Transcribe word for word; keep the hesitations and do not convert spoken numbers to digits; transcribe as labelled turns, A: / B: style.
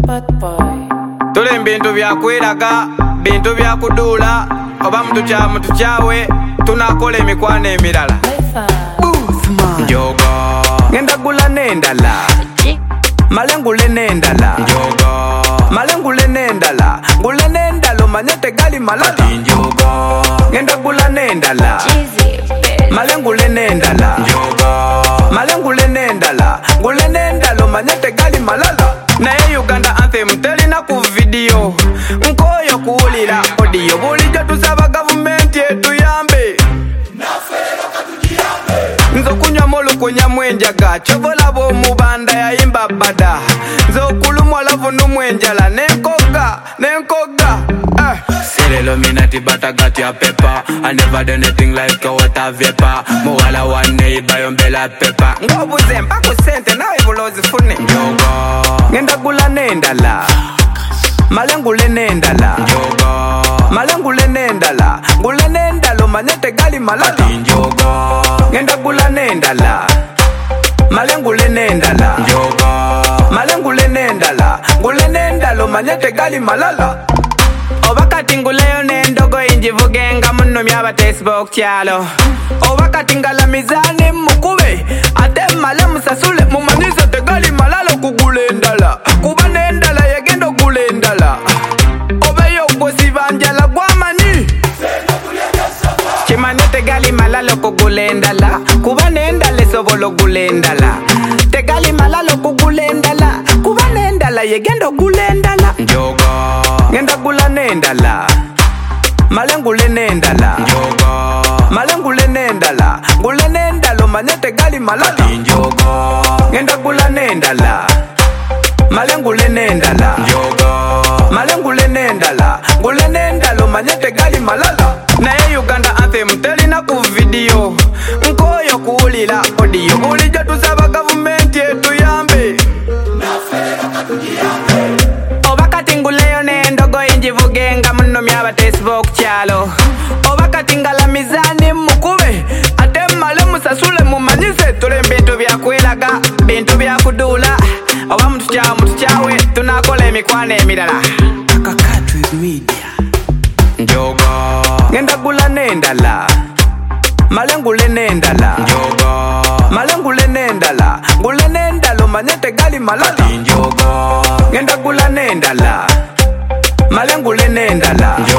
A: Tule bintu byakweraga, bintu byakudula, oba mutucha mutuchawe, tunakola emikwano emirala. Njogo ngenda gula nendala, malengule nendala. Njogo malengule nendala, gule nendalo manyete gali malala. Njogo ngenda gula nendala, malengule nendala. Njogo malengule nendala, gule nendalo manyete gali malala. Naye Uganda anthem telina ku video, nkoyo kuulira audio. Bulijjo tusaba government etuyambe, nzo kunywa molukunya mwenjaga, chobola bo mubanda yayimba bada. Nzo kulumwa lavu numwenjala, nenkoga, nenkoga eh. Sirelo minati batagati ya pepa, I never done anything like a water vapor. Muwala one neighbor yombela pepa, ngobuze mpako sente nawe bulozi fune. Njogo ngenda gula nendala, malengule nendala. Njogo malengule nendala, gule nendalo manyete gali malala. Njogo ngenda gula nendala, malengule nendala. Njogo malengule nendala, gule nendalo manyete gali malala. Obakati nguleyo nendogo injivugenga muno myaba Facebook kyalo. Obakati ngala mizani mukube, ate male musasule mumanyisa tegali malala kugule ndala. Kuba nendala yegendo gule ndala, obeyo gosi banjala gwamani chimane tegali malala kugule ndala. Kuba nendala sobolo gule ndala, tegali malala kugule ndala. Kuba nendala yegendo gule ndala. Njogo ngenda gula nendala, malengule nendala. Njogo malengule nendala, gule nendalo manyete gali malala. Njogo ngenda gula nendala, malengule nendala. Njogo malengule nendala, gule nendalo manyete gali malala. Naye Uganda anthem telina ku video, nkoyo kuulira audio. Bulijjo tusaba government etuyambe, obakati nguleyo nendogo injivugenga muno myaba Facebook kyalo. Obakati ngala mizani mukube, ate male musasule mumanyise. Tule bintu byakweraga, bintu byakudula, oba mutucha mutuchawe, tunakola emikwano emirala. Kakatwi media. Njogo ngenda gula nendala, malengule nendala. Njogo malengule nendala, gule nendalo manyete gali malala. Njogo ngenda gula nendala, malengule nendala.